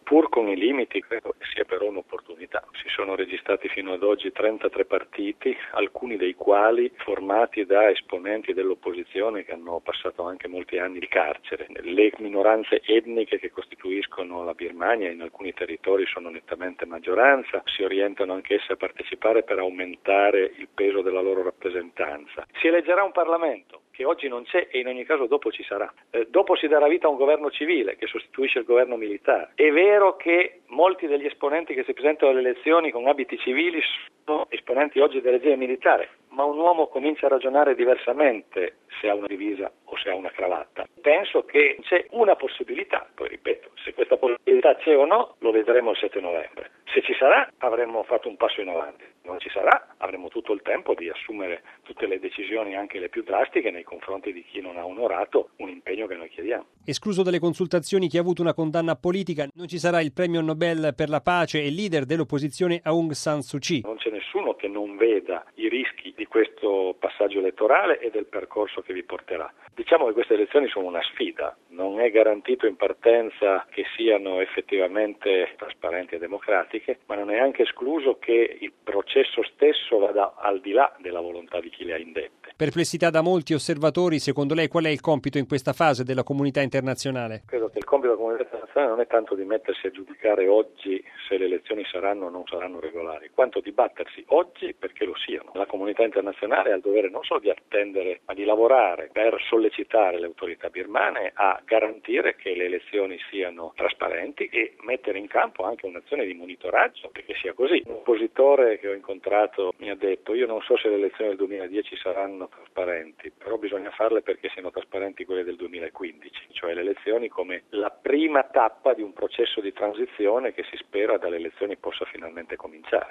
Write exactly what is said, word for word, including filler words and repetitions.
Pur con i limiti, credo che sia però un'opportunità. Si sono registrati fino ad oggi trentatré partiti, alcuni dei quali formati da esponenti dell'opposizione che hanno passato anche molti anni di carcere. Le minoranze etniche che costituiscono la Birmania in alcuni territori sono nettamente maggioranza, si orientano anch'esse a partecipare per aumentare il peso della loro rappresentanza. Si eleggerà un Parlamento che oggi non c'è e in ogni caso dopo ci sarà. Eh, dopo si darà vita a un governo civile che sostituisce il governo militare. È vero che molti degli esponenti che si presentano alle elezioni con abiti civili sono esponenti oggi del regime militare, ma un uomo comincia a ragionare diversamente se ha una divisa o se ha una cravatta. Penso che c'è una possibilità, poi ripeto, se questa possibilità c'è o no lo vedremo il sette novembre. Se ci sarà avremo fatto un passo in avanti, non ci sarà avremo tutto il tempo di assumere tutte le decisioni, anche le più drastiche, nei confronti di chi non ha onorato un impegno che noi chiediamo. Escluso dalle consultazioni chi ha avuto una condanna politica, non ci sarà il premio Nobel per la pace e leader dell'opposizione Aung San Suu Kyi. Non c'è nessuno che non veda i rischi di questo passaggio elettorale e del percorso che vi porterà. Diciamo che queste elezioni sono una sfida, non è garantito in partenza che siano effettivamente trasparenti e democratiche, ma non è anche escluso che il processo stesso vada al di là della volontà di chi le ha indette. Perplessità da molti osservatori, secondo lei qual è il compito in questa fase della comunità internazionale? Credo che il compito della comunità internazionale non è tanto di mettersi a giudicare oggi se le elezioni saranno o non saranno regolari, quanto di battersi oggi perché lo siano. La comunità internazionale ha il dovere non solo di attendere, ma di lavorare per sollecitare le autorità birmane a garantire che le elezioni siano trasparenti e mettere in campo anche un'azione di monitoraggio perché sia così. Un oppositore che ho incontrato mi ha detto: io non so se le elezioni del duemiladieci saranno trasparenti, però bisogna farle perché siano trasparenti quelle del duemilaquindici, cioè le elezioni come la prima tappa di un processo di transizione che si spera dalle elezioni possa finalmente cominciare.